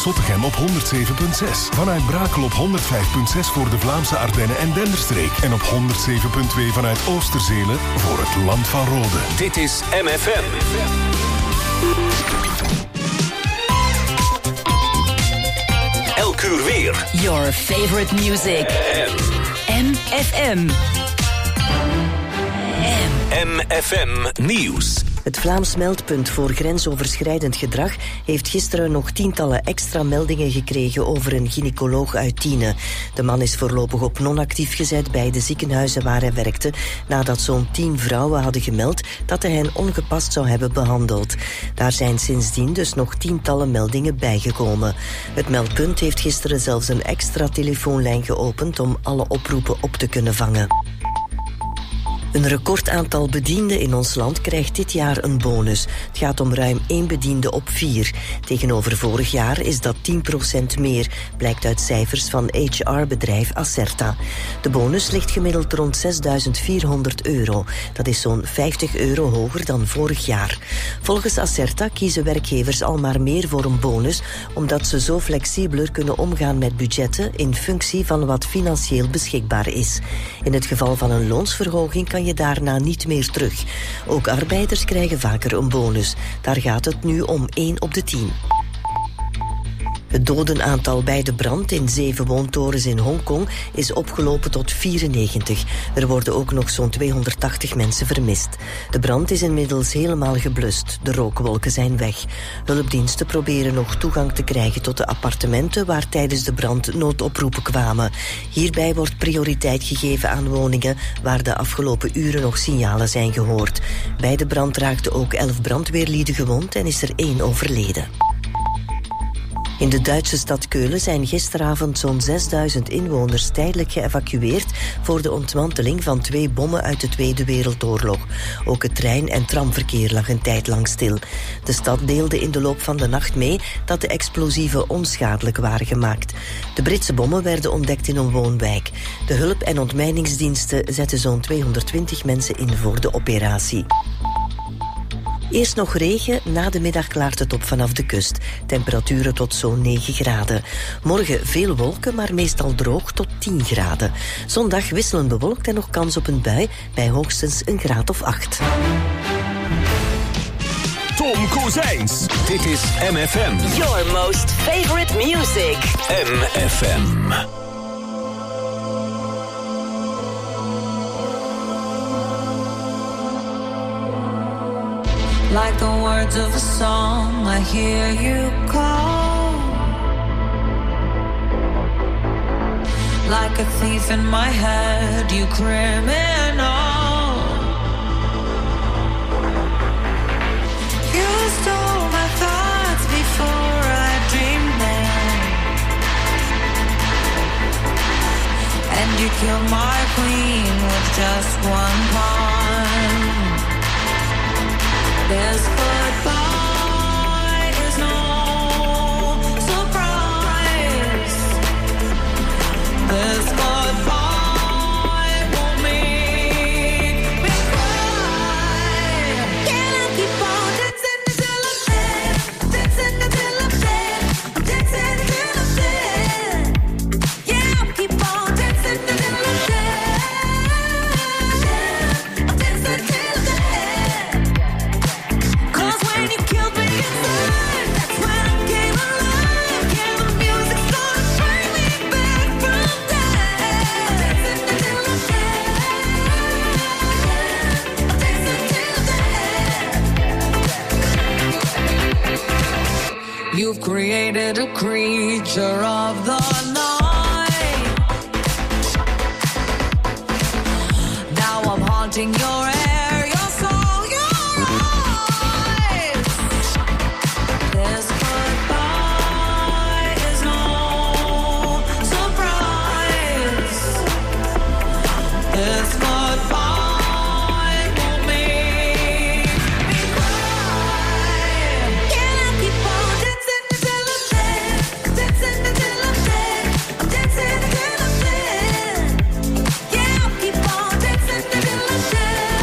Zottegem op 107.6. Vanuit Brakel op 105.6 voor de Vlaamse Ardennen en Denderstreek. En op 107.2 vanuit Oosterzele voor het Land van Rode. Dit is MFM. Elk uur weer. Your favorite music. MFM. MFM Nieuws. Het Vlaams Meldpunt voor grensoverschrijdend gedrag heeft gisteren nog tientallen extra meldingen gekregen over een gynaecoloog uit Tiene. De man is voorlopig op non-actief gezet bij de ziekenhuizen waar hij werkte, nadat zo'n 10 vrouwen hadden gemeld dat hij hen ongepast zou hebben behandeld. Daar zijn sindsdien dus nog tientallen meldingen bijgekomen. Het Meldpunt heeft gisteren zelfs een extra telefoonlijn geopend om alle oproepen op te kunnen vangen. Een recordaantal bedienden in ons land krijgt dit jaar een bonus. Het gaat om ruim 1 bediende op 4. Tegenover vorig jaar is dat 10% meer, blijkt uit cijfers van HR-bedrijf Acerta. De bonus ligt gemiddeld rond €6.400. Dat is zo'n €50 hoger dan vorig jaar. Volgens Acerta kiezen werkgevers al maar meer voor een bonus, omdat ze zo flexibeler kunnen omgaan met budgetten in functie van wat financieel beschikbaar is. In het geval van een loonsverhoging kan je daarna niet meer terug. Ook arbeiders krijgen vaker een bonus. Daar gaat het nu om 1 op de 10. Het dodenaantal bij de brand in 7 woontorens in Hongkong is opgelopen tot 94. Er worden ook nog zo'n 280 mensen vermist. De brand is inmiddels helemaal geblust. De rookwolken zijn weg. Hulpdiensten proberen nog toegang te krijgen tot de appartementen waar tijdens de brand noodoproepen kwamen. Hierbij wordt prioriteit gegeven aan woningen waar de afgelopen uren nog signalen zijn gehoord. Bij de brand raakten ook 11 brandweerlieden gewond en is er 1 overleden. In de Duitse stad Keulen zijn gisteravond zo'n 6000 inwoners tijdelijk geëvacueerd voor de ontmanteling van 2 bommen uit de Tweede Wereldoorlog. Ook het trein- en tramverkeer lag een tijd lang stil. De stad deelde in de loop van de nacht mee dat de explosieven onschadelijk waren gemaakt. De Britse bommen werden ontdekt in een woonwijk. De hulp- en ontmijningsdiensten zetten zo'n 220 mensen in voor de operatie. Eerst nog regen, na de middag klaart het op vanaf de kust. Temperaturen tot zo'n 9 graden. Morgen veel wolken, maar meestal droog tot 10 graden. Zondag wisselend bewolkt en nog kans op een bui, bij hoogstens een graad of 8. Tom Kozijns. Dit is MFM. Your most favorite music. MFM. Like the words of a song, I hear you call. Like a thief in my head, you criminal. You stole my thoughts before I dreamed them. And you killed my queen with just one pawn. This goodbye is no surprise. This goodbye won't make me cry. Can I keep on dancing until I'm dead? Dancing until I'm dead. I'm dancing until I'm dead. Yeah, I'll keep on dancing until I'm dead. I'm dancing until I'm dead. When you killed me inside, that's when I came alive. Yeah, the music started to bring me back from death. Dancing until I'm dead. Dancing until I'm dead. You've created a creature of the night. Now I'm haunting your air, your soul, your eyes. This goodbye is no surprise. This goodbye won't make me cry. Can I keep on dancing until I'm dead? Dancing until I'm dead. I'm dancing until I'm dead. Yeah, I'll keep on dancing until I'm dead.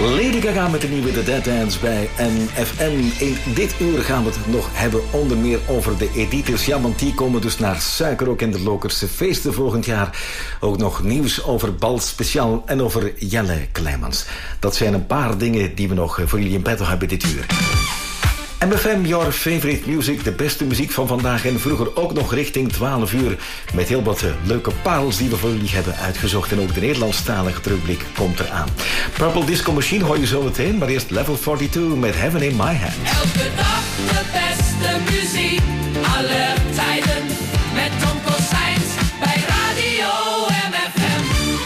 Lady Gaga met de nieuwe The Dead Dance bij MFM. In dit uur gaan we het nog hebben onder meer over de Editors. Ja, want die komen dus naar Suikerrook en de Lokerse feesten volgend jaar. Ook nog nieuws over Bal Speciaal en over Jelle Kleimans. Dat zijn een paar dingen die we nog voor jullie in petto hebben dit uur. MFM, your favorite music, de beste muziek van vandaag en vroeger ook nog richting 12 uur. Met heel wat leuke parels die we voor jullie hebben uitgezocht. En ook de Nederlandstalige terugblik komt eraan. Purple Disco Machine hoor je zo meteen, maar eerst Level 42 met Heaven in My Hand. Elke dag de beste muziek, alle tijden, met Tom Kossijns bij Radio MFM.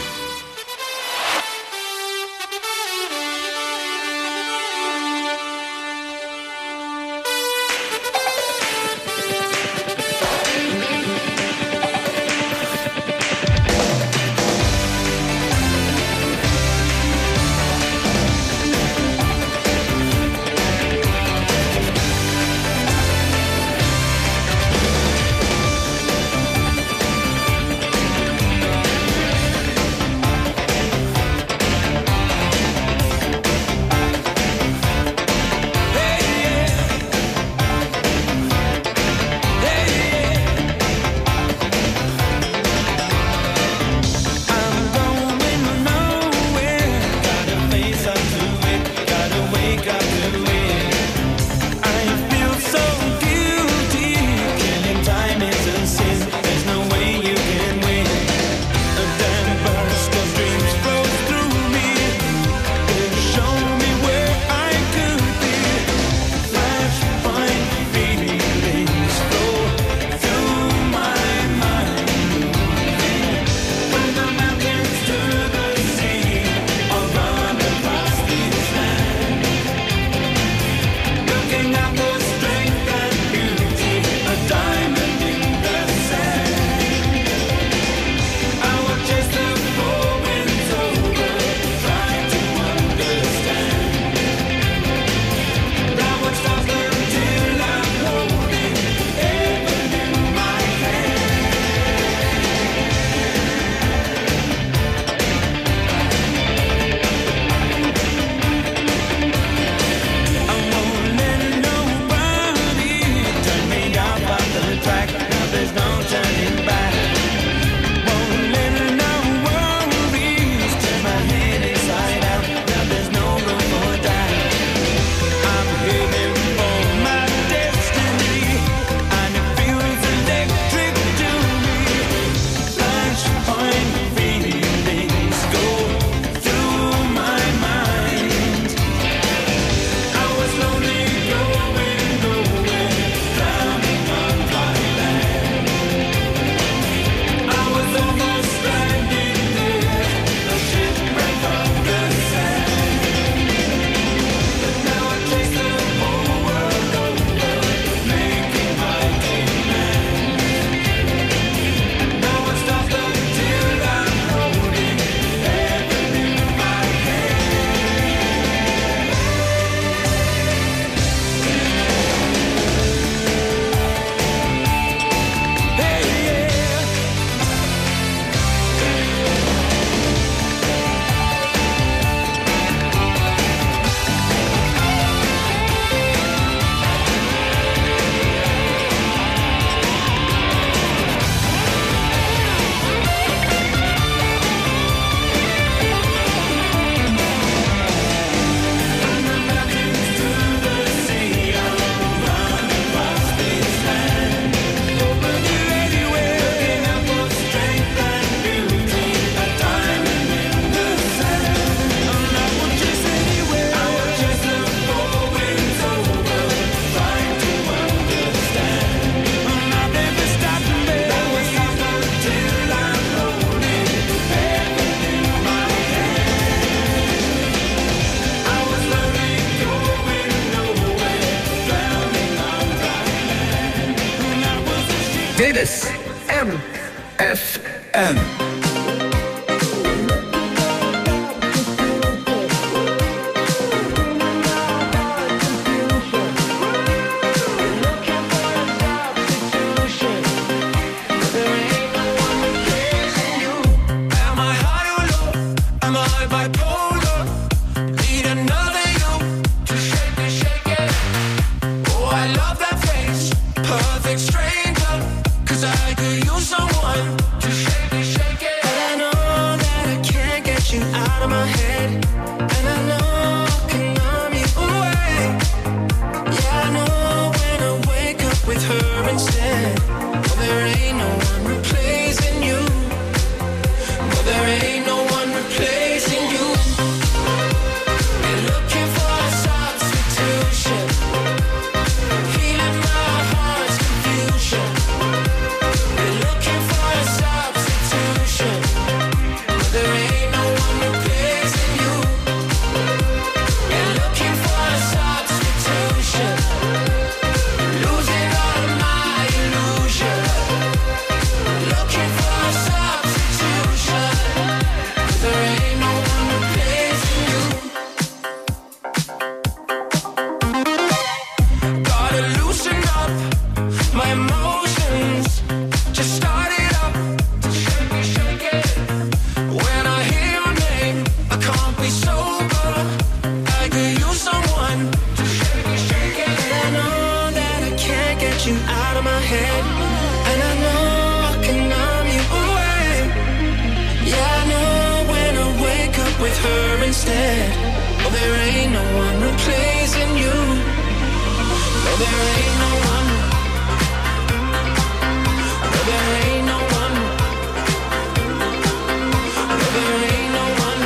Dit is MFM. Am I high or low? Am I bipolar? Need an instead. Oh, there ain't no one replacing you. No, there ain't no one. No, there ain't no one. No, there ain't no one.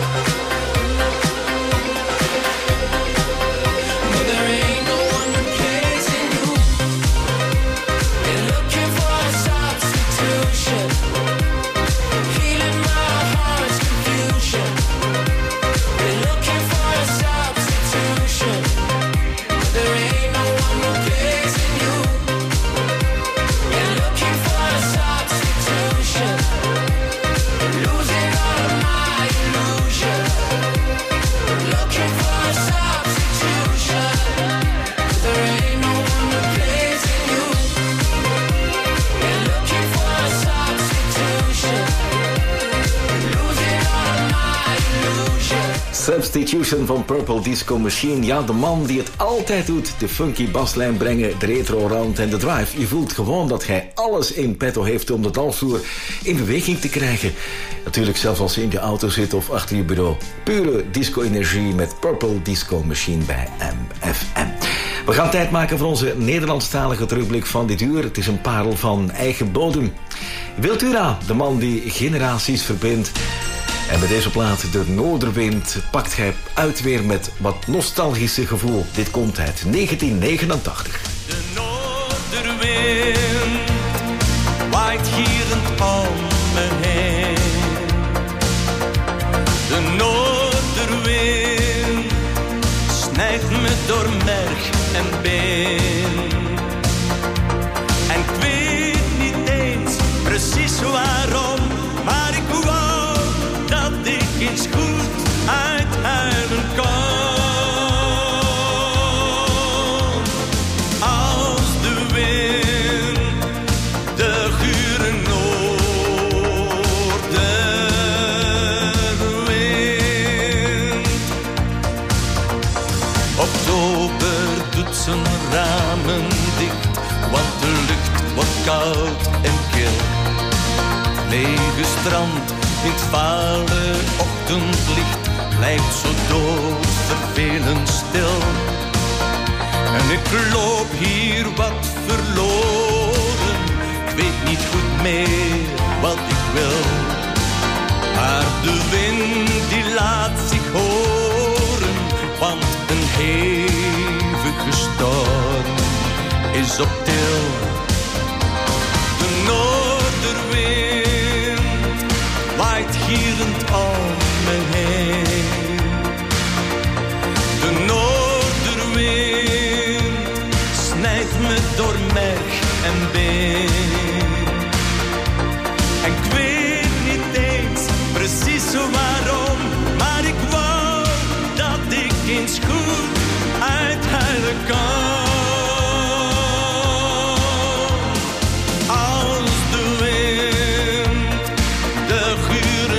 No, there ain't no one replacing you. They're looking for a substitution. Healing my heart's confusion. They're looking for a substitution. There ain't no one replacing you. They're looking for a substitution. Losing all of my illusion. Looking for a substitution. There ain't no one replacing you. They're looking for a substitution. Losing all of my illusion. Substitution van Purple Disco Machine. Ja, de man die het altijd doet. De funky baslijn brengen, de retro rand en de drive. Je voelt gewoon dat hij alles in petto heeft om de dansvloer in beweging te krijgen. Natuurlijk zelfs als je in de auto zit of achter je bureau. Pure disco-energie met Purple Disco Machine bij MFM. We gaan tijd maken voor onze Nederlandstalige terugblik van dit uur. Het is een parel van eigen bodem. Wiltura, de man die generaties verbindt. En met deze plaat, De Noorderwind, pakt hij uit weer met wat nostalgische gevoel. Dit komt uit 1989. De noorderwind waait gierend om me heen. De noorderwind snijdt me door merg en been. En ik weet niet eens precies waarom, maar ik wou dat ik eens goed uithuilen kon. Als de wind de gure noorderwind. Oktober doet zijn ramen dicht, want de lucht wordt koud en kil. Lege strand in het vale ochtendlicht lijkt zo dood vervelend stil. En ik loop hier wat verloren, ik weet niet goed meer wat ik wil. Maar de wind die laat zich horen, want een hevige storm is op til. De noorderwind waait gierend om me heen. De noorderwind snijdt me door merg en been. En ik weet niet eens precies waarom, maar ik wou dat ik eens goed uithuilen kan. Als de wind de gure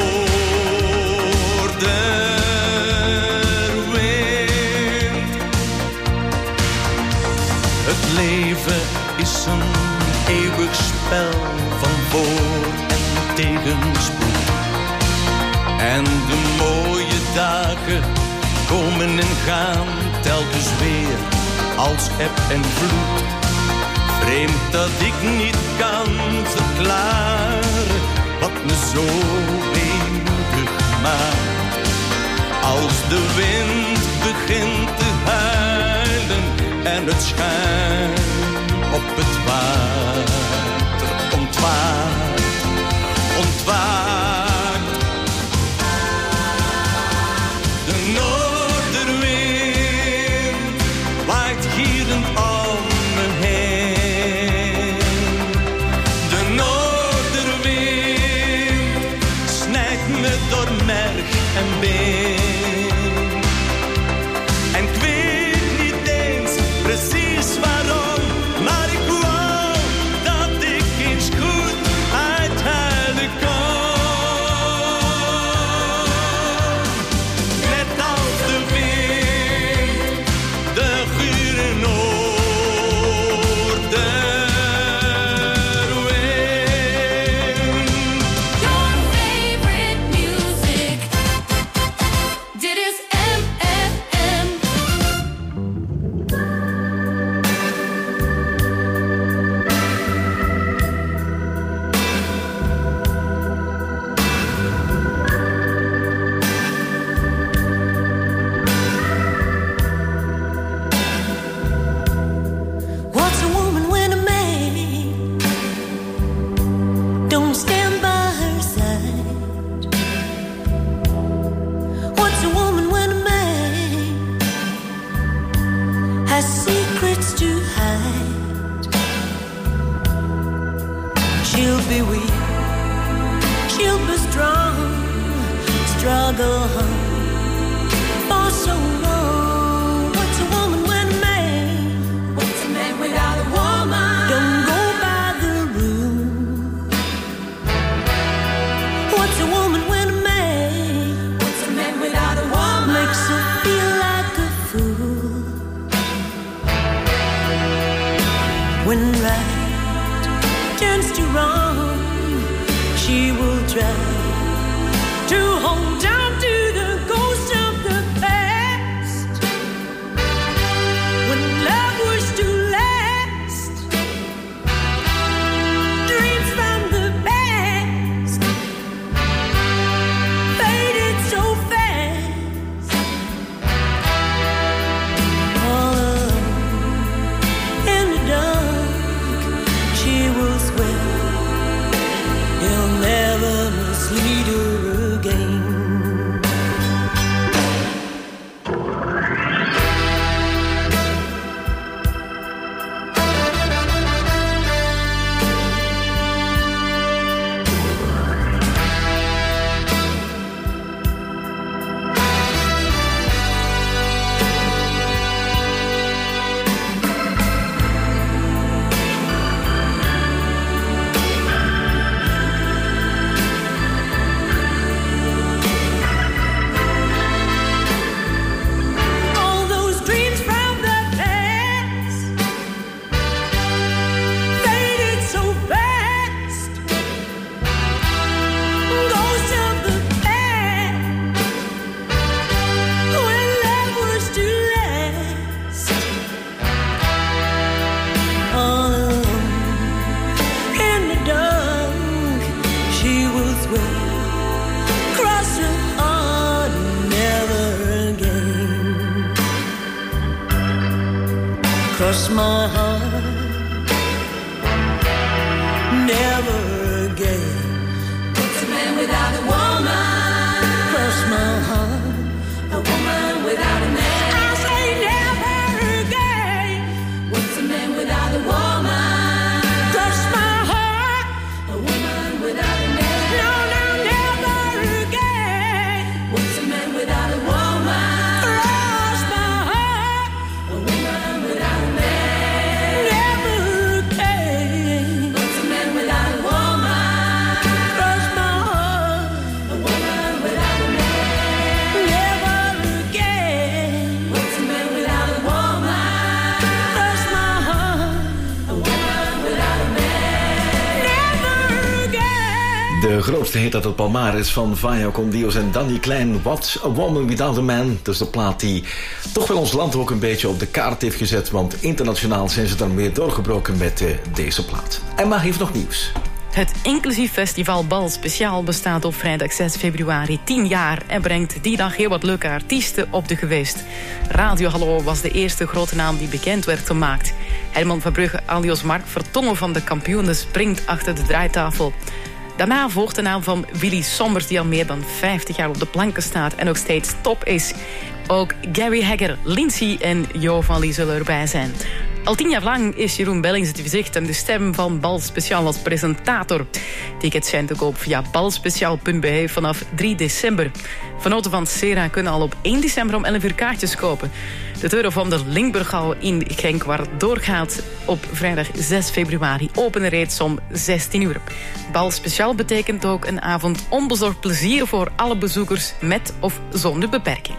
noorderwind. Het leven is een eeuwig spel van voor- en tegenspoed. En de mooie dagen komen en gaan telkens weer als eb en vloed. Vreemd dat ik niet kan verklaren wat me zo weemoedig maakt. Als de wind begint te huilen en het schuim op het water ontwaakt, ontwaakt. De noorderwind waait gierend om me heen. De noorderwind snijdt me door merg en been. En ik weet niet eens precies waarom, maar ik wou dat she will try to hold on to the ghost of the past. When love was to last, dreams from the past faded so fast. All alone in the dark, she will swear he'll never mislead her again. All those dreams from the past faded so fast. Ghosts of the past when love was to last. All alone in the dark, she will swear, cross her heart, never again. Cross my heart, never again. What's a man without a woman? Cross my heart, a woman without a man. I say never again. What's a man without a woman? Cross my heart, a woman without a man. No, no, never again. What's a man without a woman? Cross my heart, a woman without a man. Never again. What's a man without a woman? Cross my heart, a woman without a man. Never again. What's a man without a woman? Cross my heart, a woman without a man. Never again. De grootste hit uit het palmares van Vaya con Dios en Danny Klein, What's a Woman Without a Man. Dus de plaat die toch wel ons land ook een beetje op de kaart heeft gezet, want internationaal zijn ze daarmee doorgebroken met deze plaat. Emma heeft nog nieuws. Het Inclusief Festival Bal Speciaal bestaat op vrijdag 6 februari 10 jaar... en brengt die dag heel wat leuke artiesten op de gewest. Radio Hallo was de eerste grote naam die bekend werd gemaakt. Herman van Brugge alias Mark Vertongen van de Kampioenen springt achter de draaitafel. Daarna volgt de naam van Willy Sommers, die al meer dan 50 jaar op de planken staat en nog steeds top is. Ook Gary Hegger, Lindsay en Jo van Lie zullen erbij zijn. Al 10 jaar lang is Jeroen Bellings het gezicht en de stem van Bal Speciaal als presentator. Tickets zijn te koop via balspeciaal.be vanaf 3 december. Vanoten van Sera kunnen al op 1 december om 11 uur kaartjes kopen. De deuren van de Linkburghal in Genk, waar het doorgaat op vrijdag 6 februari, openen reeds om 16 uur. Bal Speciaal betekent ook een avond onbezorgd plezier voor alle bezoekers met of zonder beperking.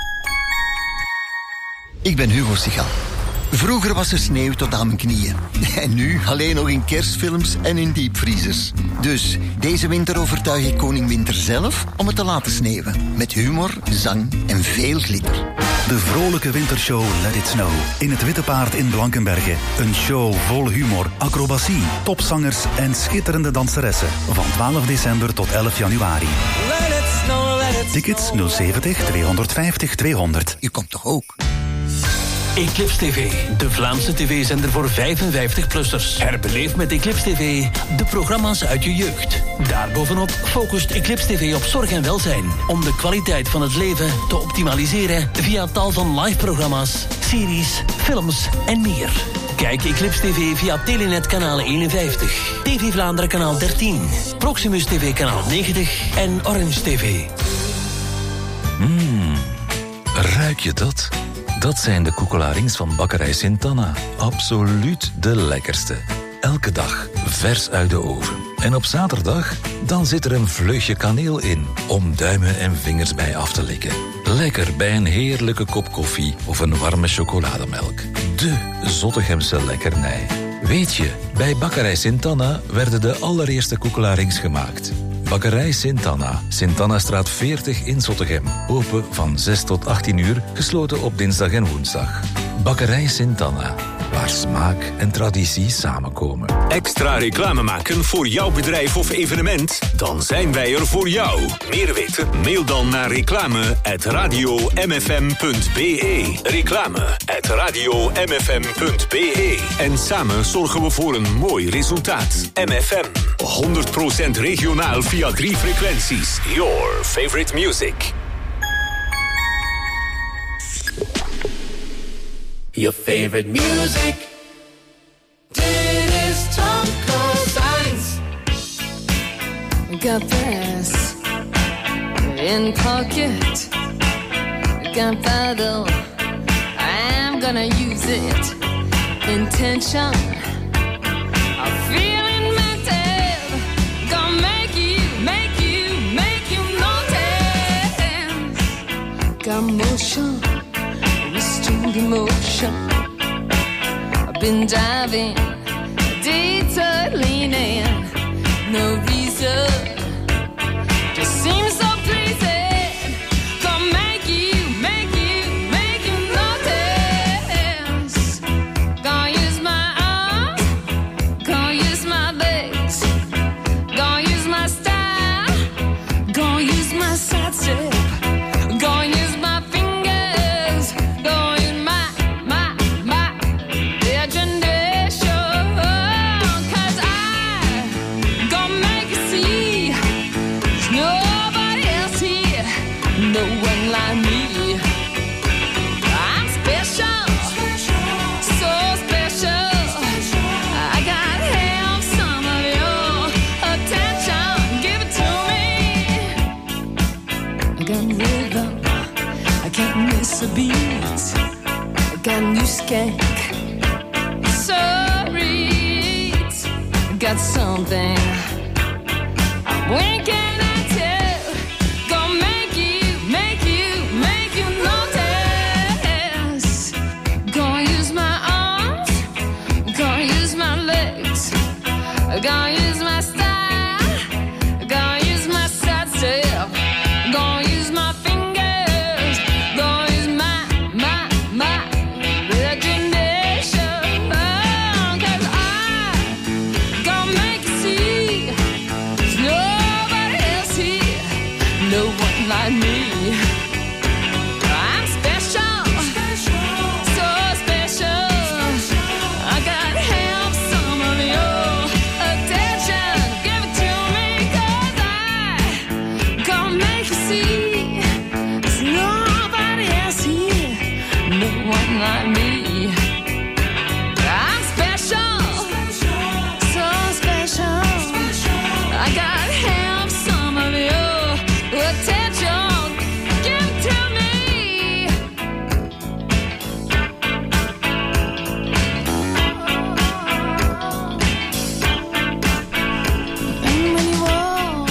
Ik ben Hugo Sigal. Vroeger was er sneeuw tot aan mijn knieën. En nu alleen nog in kerstfilms en in diepvriezers. Dus deze winter overtuig ik koning Winter zelf om het te laten sneeuwen. Met humor, zang en veel glitter. De vrolijke wintershow Let It Snow. In het Witte Paard in Blankenberge. Een show vol humor, acrobatie, topzangers en schitterende danseressen. Van 12 december tot 11 januari. Let it snow, let it Tickets 070 250 200. U komt toch ook? Eclipse TV, de Vlaamse tv-zender voor 55-plussers. Herbeleef met Eclipse TV de programma's uit je jeugd. Daarbovenop focust Eclipse TV op zorg en welzijn, om de kwaliteit van het leven te optimaliseren via tal van live-programma's, series, films en meer. Kijk Eclipse TV via Telenet kanaal 51, TV Vlaanderen kanaal 13, Proximus TV kanaal 90 en Orange TV. Ruik je dat? Dat zijn de koekelarings van Bakkerij Sint-Anna. Absoluut de lekkerste. Elke dag vers uit de oven. En op zaterdag, dan zit er een vleugje kaneel in, om duimen en vingers bij af te likken. Lekker bij een heerlijke kop koffie of een warme chocolademelk. De Zottegemse lekkernij. Weet je, bij Bakkerij Sint-Anna werden de allereerste koekelarings gemaakt. Bakkerij Sint-Anna, Sint-Annastraat 40 in Zottegem. Open van 6 tot 18 uur, gesloten op dinsdag en woensdag. Bakkerij Sint-Anna, waar smaak en traditie samenkomen. Extra reclame maken voor jouw bedrijf of evenement? Dan zijn wij er voor jou. Meer weten? Mail dan naar reclame@radiomfm.be. Reclame@radiomfm.be. En samen zorgen we voor een mooi resultaat. MFM, 100% regionaal via 3 frequenties. Your favorite music. Your favorite music. Dit is Tonko Science. Got this in pocket. Got that though. I'm gonna use it. Intention. I'm feeling mental. Gonna make you notice. Got motion. Restrained emotion. I've been diving, leaning, no reason. Just seems so pleasing. Gonna make you notice. Gonna use my arms, gonna use my legs, gonna use my style, gonna use my side step, gonna use my fingers, gonna use my imagination. 'Cause I gonna make you see there's nobody else here, no one like me. I'm special, so special. I got half some of your attention. Give it to me. I got rhythm, I can't miss a beat. I got new skank, so read. I got something I'm winking at you. Gonna make you notice. Gonna use my arms, gonna use my legs, gonna use my style, gonna use my side step, gonna use my fingers, gonna use my imagination. 'Cause I gonna make you see there's nobody else here, no one like me. I'm special, so special. I got half some of your attention. Give it to me, 'cause I gonna make you see there's nobody else here, no one like me. I'm special, so special. I got half some of your attention. Give it to me. And when you walk,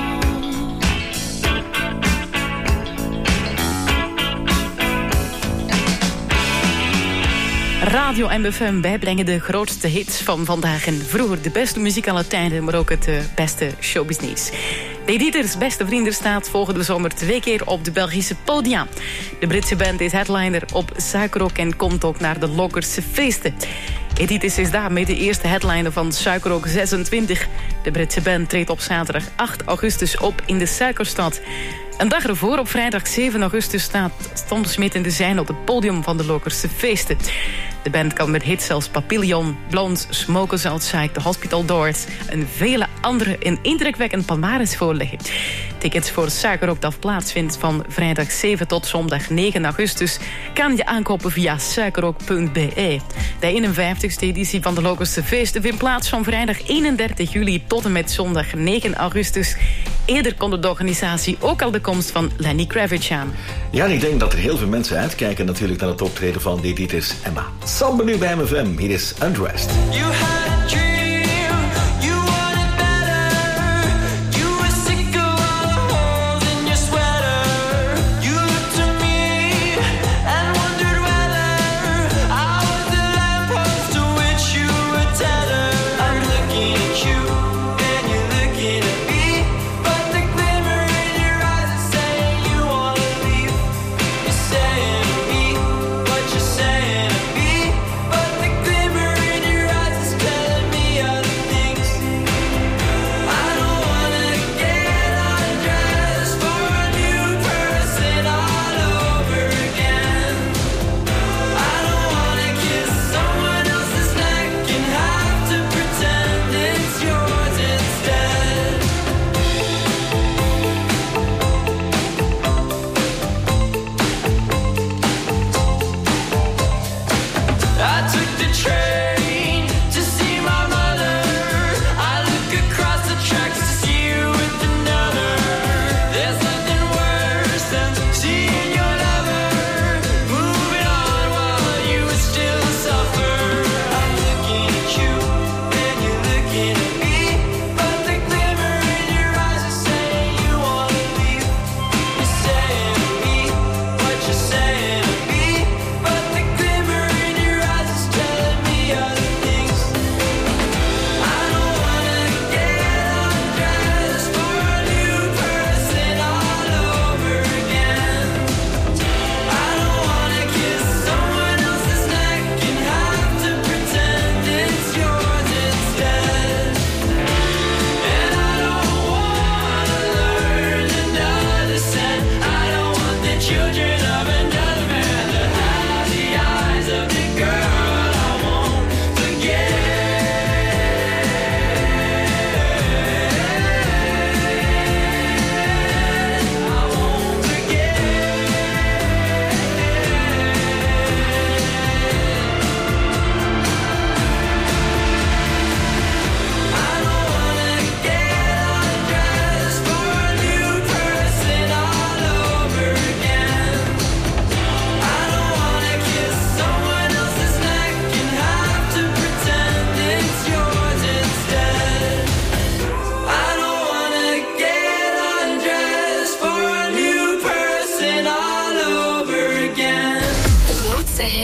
Radio MFM, wij brengen de grootste hits van vandaag en vroeger. De beste muziek aller tijden, maar ook het beste showbusiness. De Editors beste vrienden staat volgende zomer 2 keer op de Belgische podia. De Britse band is headliner op Suikerrok en komt ook naar de Lokkerse feesten. Editors is daarmee de eerste headliner van Suikerrok 26. De Britse band treedt op zaterdag 8 augustus op in de Suikerstad. Een dag ervoor, op vrijdag 7 augustus, staat Tom Smit in de Zijn op het podium van de Lokkerse feesten. De band kan met hits als Papillon, Blond, Smokers Outside, The Hospital Doors en vele andere een indrukwekkend palmares voorleggen. Tickets voor Suikerrok dat plaatsvindt van vrijdag 7 tot zondag 9 augustus kan je aankopen via suikerrok.be. De 51ste editie van de Lokkerse feesten vindt plaats van vrijdag 31 juli tot en met zondag 9 augustus. Eerder konde de organisatie ook al de komst van Lenny Kravitz aan. Ja, en ik denk dat er heel veel mensen uitkijken natuurlijk naar het optreden van de Editors. Emma, Samba nu bij MFM. Hier is Undressed. You had a dream, you wanted better. You were sick of all the holes in your sweater. You looked at me and wondered whether I was the lamppost to which you were tethered.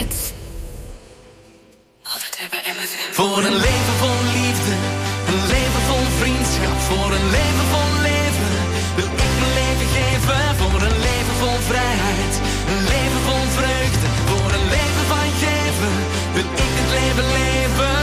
hits. Altijd hebben MFM. Voor een leven vol liefde, een leven vol vriendschap. Voor een leven vol leven wil ik mijn leven geven. Voor een leven vol vrijheid, een leven vol vreugde. Voor een leven van geven wil ik het leven leven.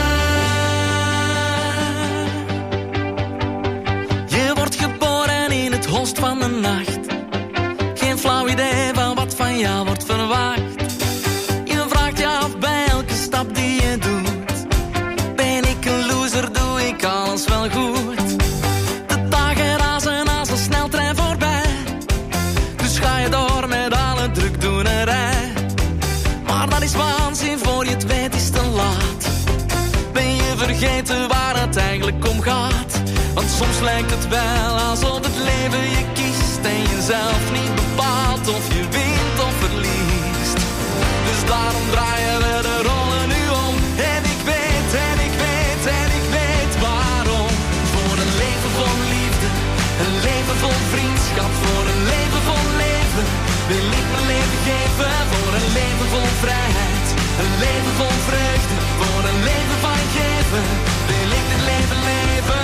Je wordt geboren in het holst van de nacht. Geen flauw idee van wat van jou wordt verwacht. Je vraagt je af bij elke stap die je doet. Ben ik een loser, doe ik alles wel goed? De dagen razen als een sneltrein voorbij. Dus ga je door met alle drukdoenerij. Maar dat is waanzin, voor je het weet is te laat. Ben je vergeten waar het eigenlijk om gaat? Want soms lijkt het wel alsof het leven je kiest en je zelf niet bepaalt of je wint of verliest. Dus daarom draaien we de rollen nu om. En ik weet, en ik weet, en ik weet waarom. Voor een leven vol liefde, een leven vol vriendschap. Voor een leven vol leven wil ik mijn leven geven. Voor een leven vol vrijheid, een leven vol vreugde. Voor een leven van geven wil ik dit leven leven.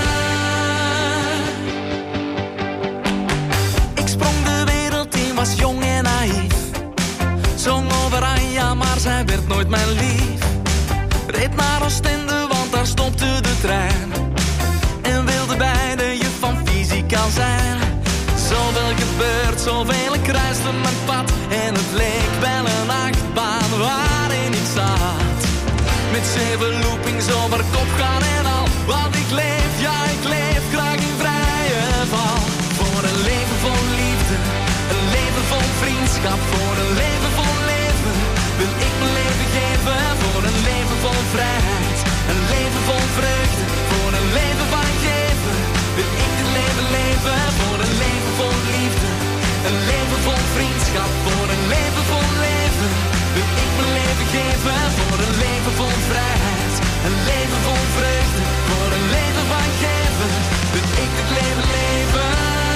Ik sprong de wereld in, was jong en naïef. Zong over Anja, maar zij werd nooit mijn lief. Reed naar Oostende, want daar stopte de trein. En wilde bij de juf van fysica zijn. Zoveel gebeurt, zoveel, ik kruiste mijn pad. En het leek wel een achtbaan waarin ik zat. Met 7 loopings over kop gaan en al. Want ik leef, ja ik leef graag in vrije val. Voor een leven vol liefde, een leven vol vriendschap. Voor een leven vol leven wil ik mijn leven geven. Voor een leven vol vrijheid, een leven vol vreugde. Voor een leven van geven wil ik het leven leven. Voor een leven vol liefde, een leven vol vriendschap. Voor een leven vol leven wil ik mijn leven geven. Voor een leven vol vrijheid, een leven vol vreugde. Voor een leven van geven wil ik het leven leven.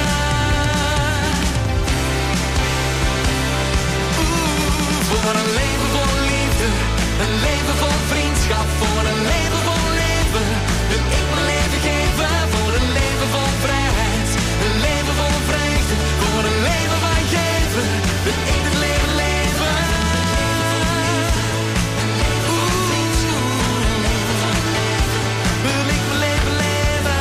Voor een leven vol liefde, een leven vol vriendschap. Voor een leven vol leven wil ik mijn leven geven. Voor een leven vol vrijheid, een leven vol vreugde. Voor een leven van geven wil ik het leven leven. Wil ik mijn leven leven.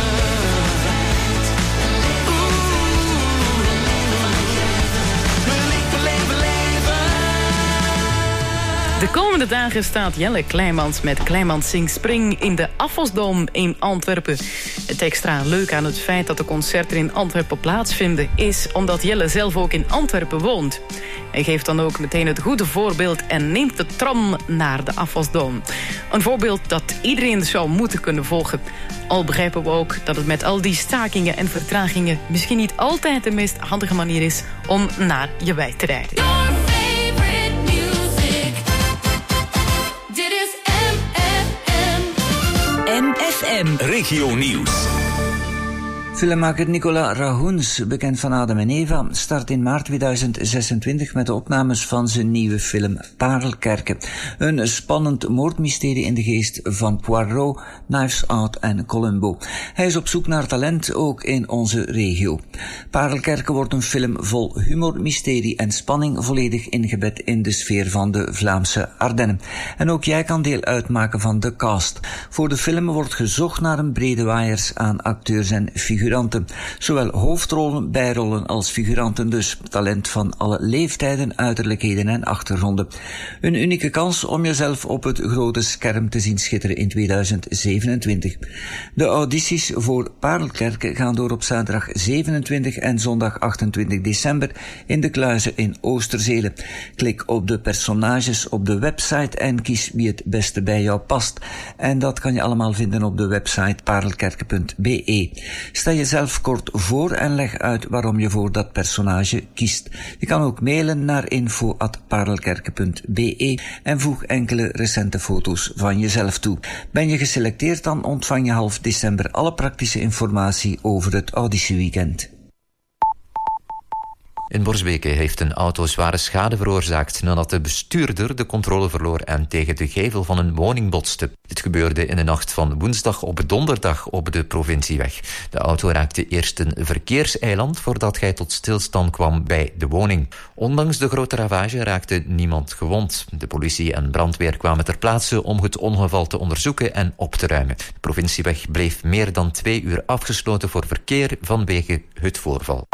Wil ik mijn leven leven. De komende dagen staat Jelle Kleimans met Kleimans Sing Spring in de Afvalsdom in Antwerpen. Het extra leuk aan het feit dat de concerten in Antwerpen plaatsvinden is omdat Jelle zelf ook in Antwerpen woont. Hij geeft dan ook meteen het goede voorbeeld en neemt de tram naar de Afvalsdom. Een voorbeeld dat iedereen zou moeten kunnen volgen. Al begrijpen we ook dat het met al die stakingen en vertragingen misschien niet altijd de meest handige manier is om naar je wijk te rijden. Dit is MFM. MFM. Regio Nieuws. Filmmaker Nicolas Rahoens, bekend van Adam en Eva, start in maart 2026 met de opnames van zijn nieuwe film Parelkerken. Een spannend moordmysterie in de geest van Poirot, Knives Out en Columbo. Hij is op zoek naar talent, ook in onze regio. Parelkerken wordt een film vol humor, mysterie en spanning, volledig ingebed in de sfeer van de Vlaamse Ardennen. En ook jij kan deel uitmaken van de cast. Voor de film wordt gezocht naar een brede waaiers aan acteurs en figuranten. Zowel hoofdrollen, bijrollen als figuranten dus. Talent van alle leeftijden, uiterlijkheden en achtergronden. Een unieke kans om jezelf op het grote scherm te zien schitteren in 2027. De audities voor Parelkerken gaan door op zaterdag 27 en zondag 28 december in de Kluizen in Oosterzele. Klik op de personages op de website en kies wie het beste bij jou past. En dat kan je allemaal vinden op de website parelkerken.be. Stel jezelf kort voor en leg uit waarom je voor dat personage kiest. Je kan ook mailen naar info@parelkerken.be en voeg enkele recente foto's van jezelf toe. Ben je geselecteerd, dan ontvang je half december alle praktische informatie over het auditieweekend. In Borsbeke heeft een auto zware schade veroorzaakt nadat de bestuurder de controle verloor en tegen de gevel van een woning botste. Dit gebeurde in de nacht van woensdag op donderdag op de provincieweg. De auto raakte eerst een verkeerseiland voordat hij tot stilstand kwam bij de woning. Ondanks de grote ravage raakte niemand gewond. De politie en brandweer kwamen ter plaatse om het ongeval te onderzoeken en op te ruimen. De provincieweg bleef meer dan 2 uur afgesloten voor verkeer vanwege het voorval.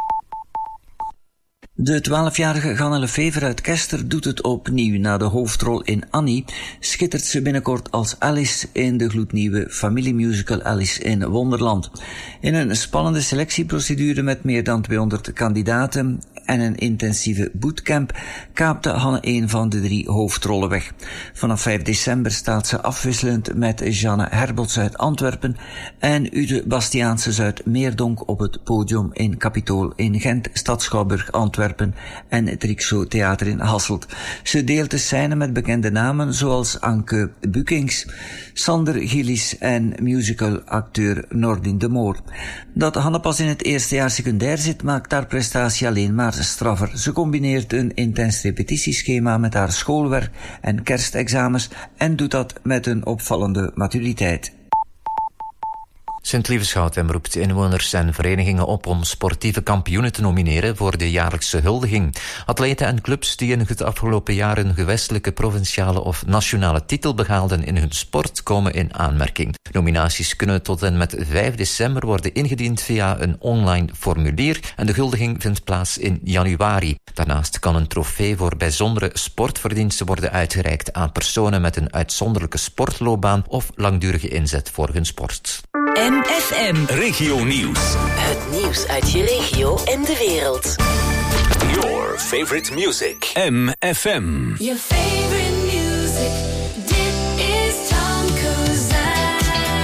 De 12-jarige Ganelle Fever uit Kester doet het opnieuw. Na de hoofdrol in Annie schittert ze binnenkort als Alice in de gloednieuwe familiemusical Alice in Wonderland. In een spannende selectieprocedure met meer dan 200 kandidaten en een intensieve bootcamp kaapte Hanne een van de 3 hoofdrollen weg. Vanaf 5 december staat ze afwisselend met Jeanne Herbots uit Antwerpen en Ude Bastiaanses uit Meerdonk op het podium in Capitool in Gent, Stadschouwburg Antwerpen en het Rixo Theater in Hasselt. Ze deelt de scène met bekende namen zoals Anke Bukings, Sander Gillis en musicalacteur Nordin de Moor. Dat Hanne pas in het eerste jaar secundair zit, maakt haar prestatie alleen maar straffer. Ze combineert een intens repetitieschema met haar schoolwerk en kerstexamens en doet dat met een opvallende maturiteit. Sint-Lieveschouten roept inwoners en verenigingen op om sportieve kampioenen te nomineren voor de jaarlijkse huldiging. Atleten en clubs die in het afgelopen jaar een gewestelijke, provinciale of nationale titel behaalden in hun sport komen in aanmerking. Nominaties kunnen tot en met 5 december worden ingediend via een online formulier en de huldiging vindt plaats in januari. Daarnaast kan een trofee voor bijzondere sportverdiensten worden uitgereikt aan personen met een uitzonderlijke sportloopbaan of langdurige inzet voor hun sport. MFM. Regio Nieuws. Het nieuws uit je regio en de wereld. Your favorite music. MFM. Your favorite music. Dit is Tom Kozijn.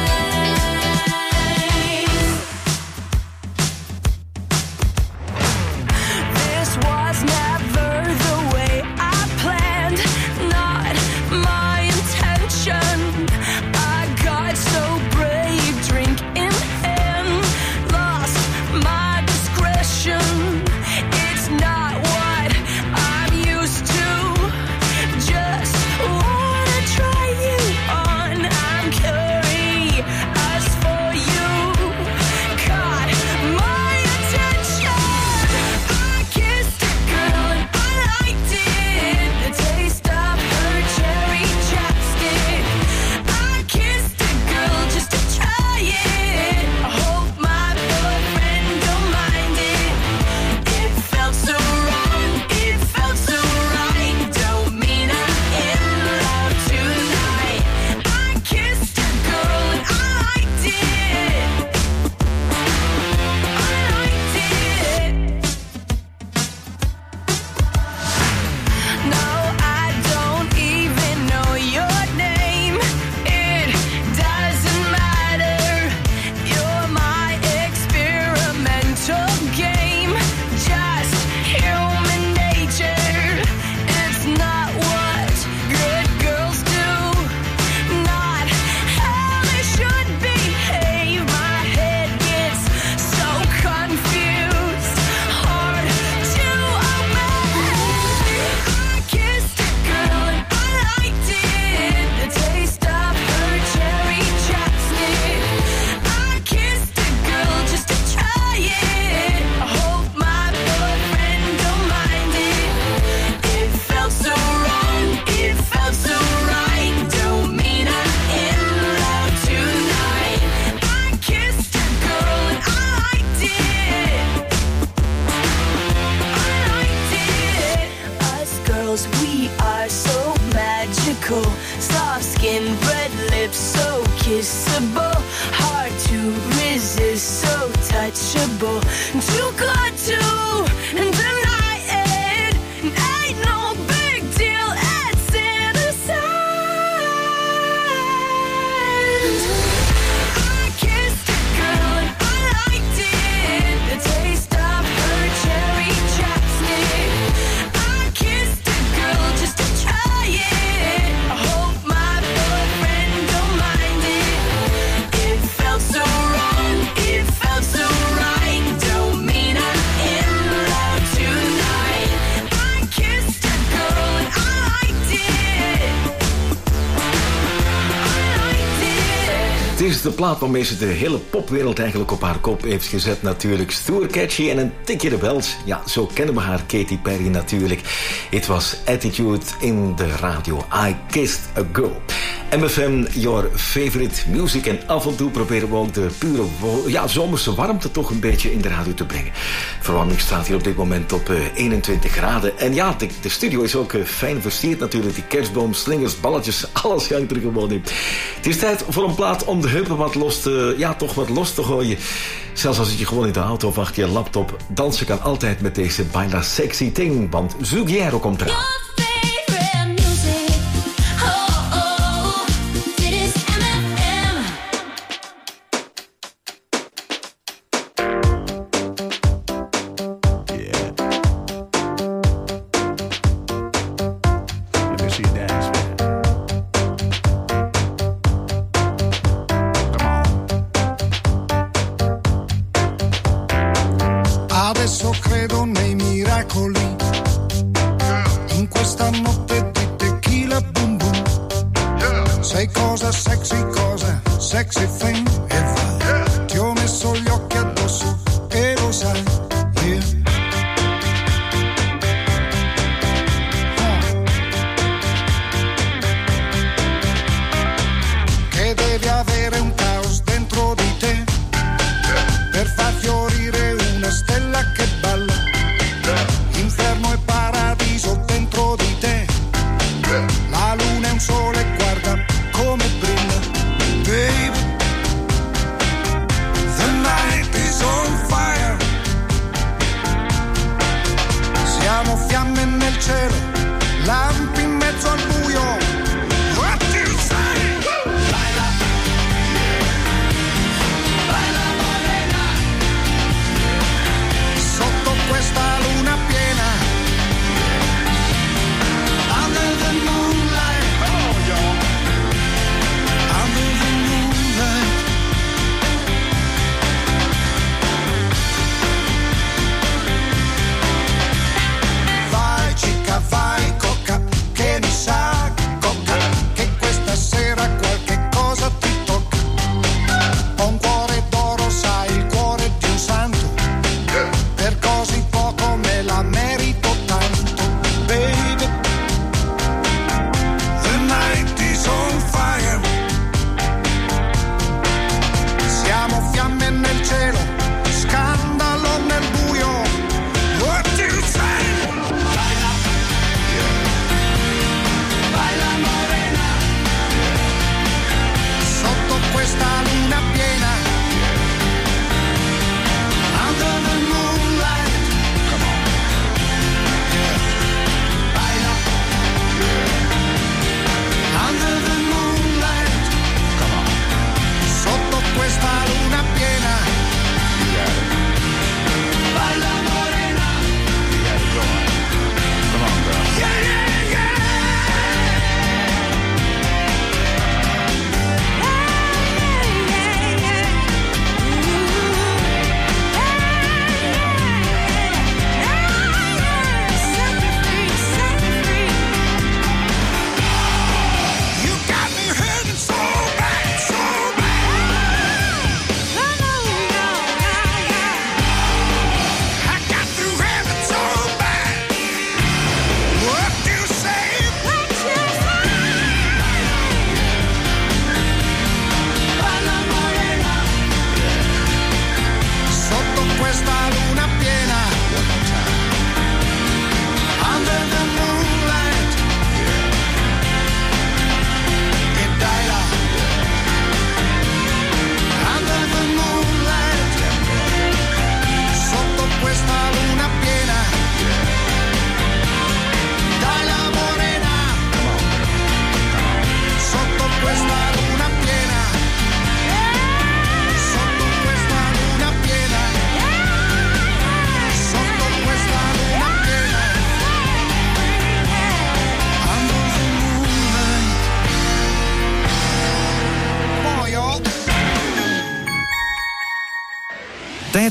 This was never the way I planned, not my intention. I got so brave, drink in hand, lost my discretion. It's not what I'm used to. Just wanna try you on. I'm curious for you. Caught my attention. I kissed a girl and I liked it. The taste of her cherry chapstick. I kissed a girl just to try it. I hope my boyfriend don't mind it. It felt so wrong, it felt so right. Don't mean I'm in love tonight. I kissed a girl and I liked it. I liked it. No, I don't even know your name. It doesn't matter. You're my experimental game. Just human nature. It's not what good girls do. Not how they should behave. My head gets so confused. Hard to obey. I kissed a girl and I liked it. The taste of her cherry chapstick. I kissed a girl just to try it. I hope my boyfriend don't mind it. It felt so wrong, it felt so right. Don't mean I'm in love tonight. I kissed a girl and I liked it. I liked it. Us girls, we are so magical. Soft skin, red lips, so kissable. Hard to resist, so touchable. Too good to deny it. Ain't no big deal, it's innocent. I kissed a girl and I liked it. The taste of her cherry chapstick. I kissed a girl just to try it. I hope my boyfriend don't mind it. It is de plaat waarmee ze de hele popwereld eigenlijk op haar kop heeft gezet natuurlijk. Stoer, catchy en een tikje rebels. Ja, zo kennen we haar, Katy Perry natuurlijk. Het was Attitude in de radio. I Kissed a Girl. MFM, your favorite music. En af en toe proberen we ook de pure zomerse warmte toch een beetje in de radio te brengen. Verwarming staat hier op dit moment op 21 graden. En ja, de studio is ook fijn versierd natuurlijk. Die kerstboom, slingers, balletjes, alles hangt er gewoon in. Het is tijd voor een plaat om de heupen wat los te gooien. Zelfs als je gewoon in de auto of achter je laptop dansen kan altijd met deze Baila Sexy Thing. Want Zugiero komt eraan. Adesso credo nei miracoli, in questa notte di tequila boom boom. Sei cosa sexy thing, e vai. Ti ho messo gli occhi addosso e lo sai, Che devi avere un caos dentro di te per far fiorire una stella che balla. Inferno e paradiso dentro di te. La luna è un sole, guarda come brilla. Baby,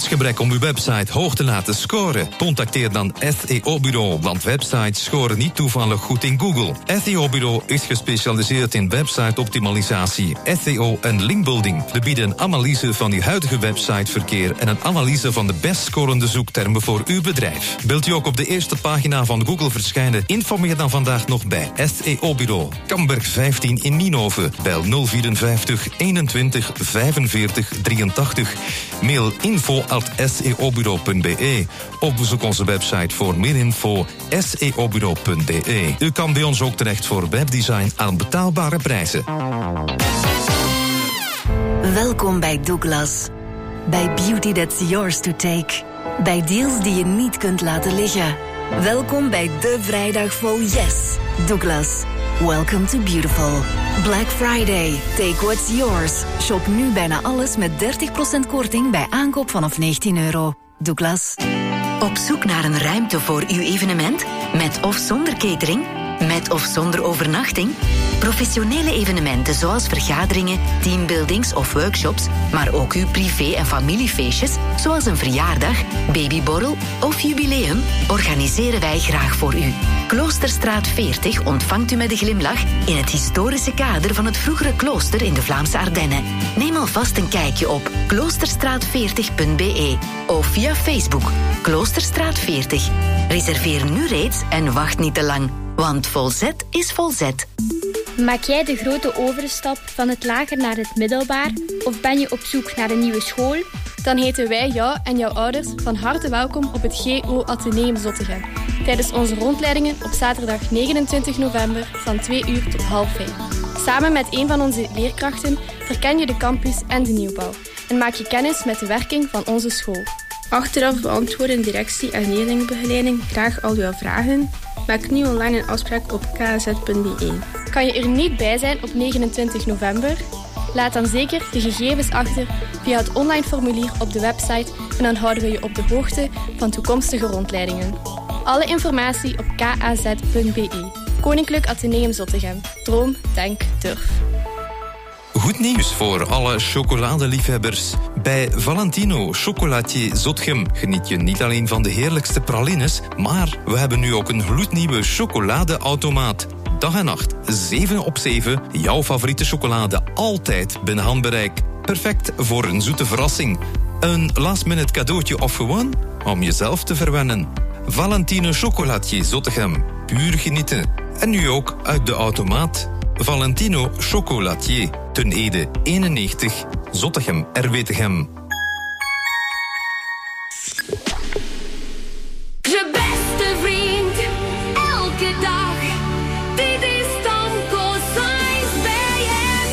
Tijdsgebrek om uw website hoog te laten scoren? Contacteer dan SEO-bureau, want websites scoren niet toevallig goed in Google. SEO-bureau is gespecialiseerd in website-optimalisatie, SEO en linkbuilding. We bieden een analyse van uw huidige websiteverkeer en een analyse van de best scorende zoektermen voor uw bedrijf. Wilt u ook op de eerste pagina van Google verschijnen? Informeer dan vandaag nog bij SEO-bureau. Kamberg 15 in Nienhoven. Bel 054 21 45 83. Mail info@seobureau.be of bezoek onze website voor meer info seobureau.be. U kan bij ons ook terecht voor webdesign aan betaalbare prijzen. Welkom bij Douglas. Bij Beauty That's Yours to Take. Bij deals die je niet kunt laten liggen. Welkom bij de vrijdag vol Yes. Douglas. Welcome to beautiful. Black Friday. Take what's yours. Shop nu bijna alles met 30% korting bij aankoop vanaf €19. Douglas. Op zoek naar een ruimte voor uw evenement? Met of zonder catering? Met of zonder overnachting? Professionele evenementen zoals vergaderingen, teambuildings of workshops, maar ook uw privé- en familiefeestjes, zoals een verjaardag, babyborrel of jubileum, organiseren wij graag voor u. Kloosterstraat 40 ontvangt u met een glimlach in het historische kader van het vroegere klooster in de Vlaamse Ardennen. Neem alvast een kijkje op kloosterstraat40.be of via Facebook Kloosterstraat 40. Reserveer nu reeds en wacht niet te lang, want Volzet is Volzet. Maak jij de grote overstap van het lager naar het middelbaar of ben je op zoek naar een nieuwe school? Dan heten wij jou en jouw ouders van harte welkom op het GO Atheneum Zottegem. Tijdens onze rondleidingen op zaterdag 29 november van 2 uur tot 4:30. Samen met een van onze leerkrachten verken je de campus en de nieuwbouw en maak je kennis met de werking van onze school. Achteraf beantwoorden directie en leerlingenbegeleiding graag al uw vragen. Maak nu online een afspraak op kz.be. Kan je er niet bij zijn op 29 november? Laat dan zeker de gegevens achter via het online formulier op de website en dan houden we je op de hoogte van toekomstige rondleidingen. Alle informatie op kaz.be. Koninklijk Atheneum Zottegem. Droom, denk, durf. Goed nieuws voor alle chocoladeliefhebbers. Bij Valentino Chocolatier Zottegem geniet je niet alleen van de heerlijkste pralines, maar we hebben nu ook een gloednieuwe chocoladeautomaat. Dag en nacht, 7 op 7, jouw favoriete chocolade altijd binnen handbereik. Perfect voor een zoete verrassing. Een last-minute cadeautje of gewoon om jezelf te verwennen. Valentino Chocolatier Zottegem, puur genieten. En nu ook uit de automaat. Valentino Chocolatier, Ten Ede 91, Zottegem, Erwetegem. Je beste vriend, elke dag. Dit is Tom Kozijns bij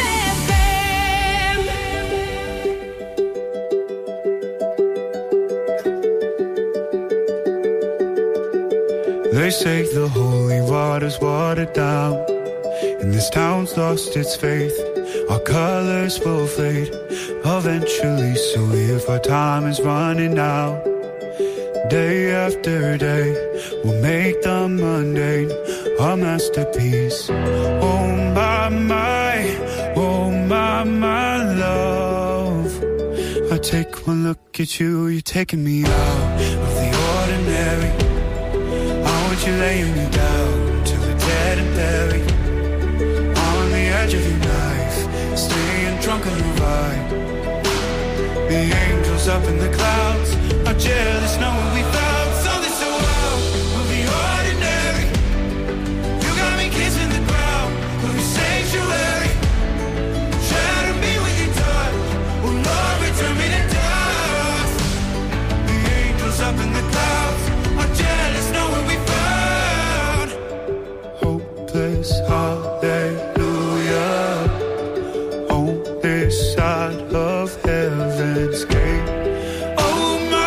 MFM. They say the holy water's watered down, and this town's lost its faith. Our colors will fade eventually, so if our time is running out, day after day, we'll make the mundane a masterpiece. Oh my love. I take one look at you, you're taking me out of the ordinary. I want you laying me down till we're dead and buried, on the edge of your knife, staying drunk on your ride. The angels up in the clouds are jealous knowing we found something so wild. We'll be ordinary. You got me kissing the ground, we'll be sanctuary. Shatter me with your touch, oh Lord, return me to dust. The angels up in the clouds are jealous knowing we found hopeless hallelujah on this side of heaven's gate. Oh my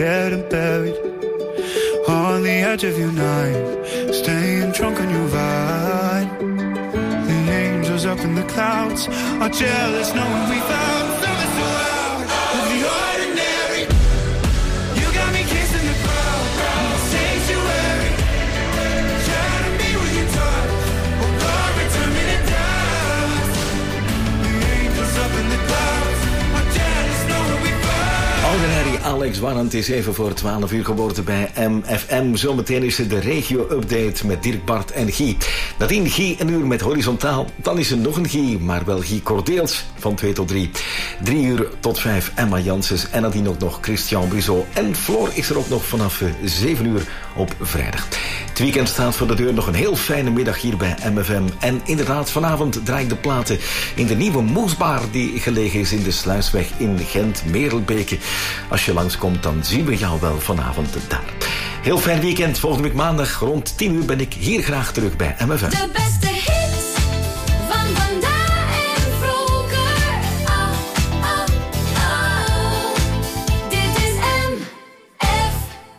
dead and buried on the edge of your night, staying drunk on your vine. The angels up in the clouds are jealous knowing we found something so out of the ordinary. You got me kissing the crowd, sanctuary. Trying to be with your touch, oh God, return me to dust. The angels up in the clouds are jealous knowing we found. Ordinary Alex Warrant is even voor 12 uur geboren bij MFM. Zometeen is er de regio-update met Dirk, Bart en Guy. Nadien Guy een uur met Horizontaal. Dan is er nog een Guy, maar wel Guy Cordeels van 2 tot 3. 3 uur tot 5 Emma Janssens. En nadien ook nog Christian Brisot. En Floor is er ook nog vanaf 7 uur op vrijdag. Het weekend staat voor de deur. Nog een heel fijne middag hier bij MFM. En inderdaad, vanavond draai ik de platen in de nieuwe Moesbar die gelegen is in de Sluisweg in Gent-Merelbeke. Als je langskomt, dan zien we jou wel vanavond daar. Heel fijn weekend. Volgende week maandag rond 10 uur ben ik hier graag terug bij MFM. De beste hits van vandaag en vroeger. Oh, oh, oh. Dit is MFM.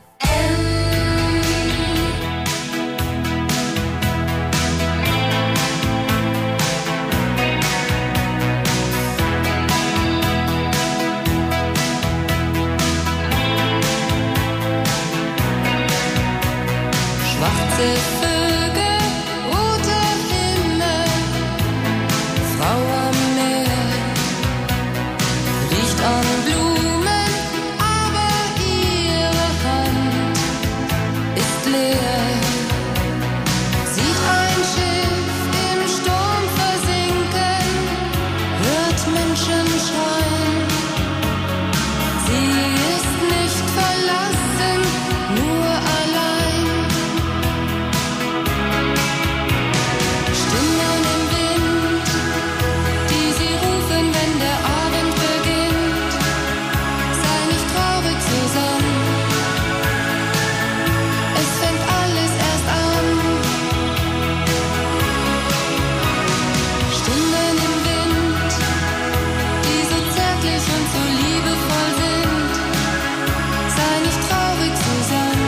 Schwarze Vögel, roter Himmel, Frau am Meer, riecht an Blumen, aber ihre Hand ist leer. Sieht ein Schiff im Sturm versinken, hört Menschen schreien. Sie ist nicht verlassen, nur allein. Stimmen im Wind, die sie rufen, wenn der Abend beginnt. Sei nicht traurig, Susanne, es fängt alles erst an. Stimmen im Wind, die so zärtlich und so liebevoll sind. Sei nicht traurig, Susanne,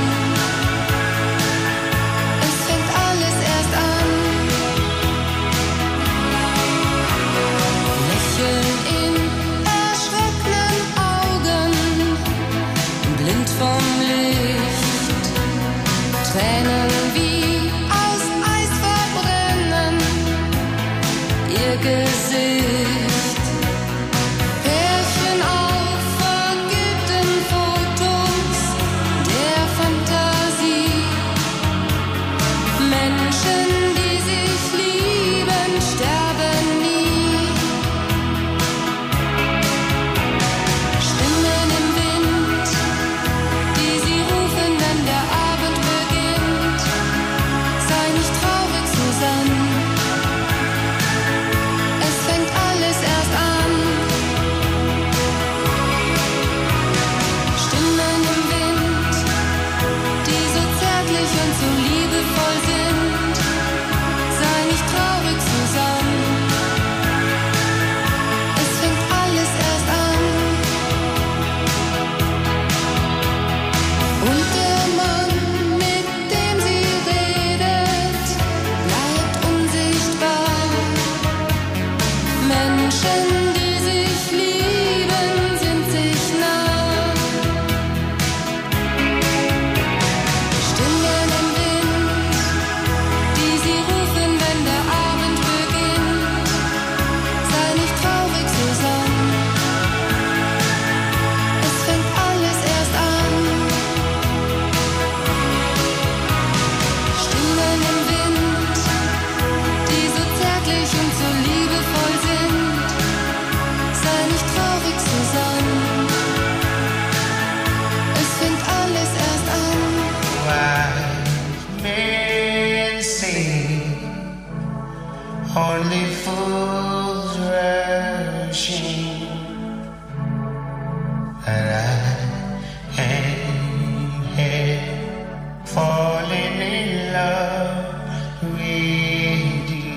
es fängt alles erst an. Lächeln in erschrockenen Augen, blind vom Licht. Tränen wie aus Eis verbrennen ihr Gesicht. Pärchen auf vergilbten Fotos der Fantasie. Menschen, die sich lieben, sterben nie. Stimmen im Wind, die sie rufen, wenn der Abend beginnt. Sei nicht traurig, Susanne, es fängt alles erst an. Stimmen im Wind, die so zärtlich und so liebevoll sind. Sei nicht traurig, Susanne, es fängt alles erst an. Und der Mann, mit dem sie redet, bleibt unsichtbar. Menschen, die sich lieben, sind sich nah. Stimmen im Wind, die sie rufen, wenn der Abend beginnt. Sei nicht traurig, Susanne, es fängt alles erst an. Stimmen im Wind, die so zärtlich und so liebevoll sind. Sei nicht traurig, Susanne, es fängt alles erst an. Wise men say only fools rushing, and I am here falling in love with you.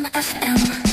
Jam FM.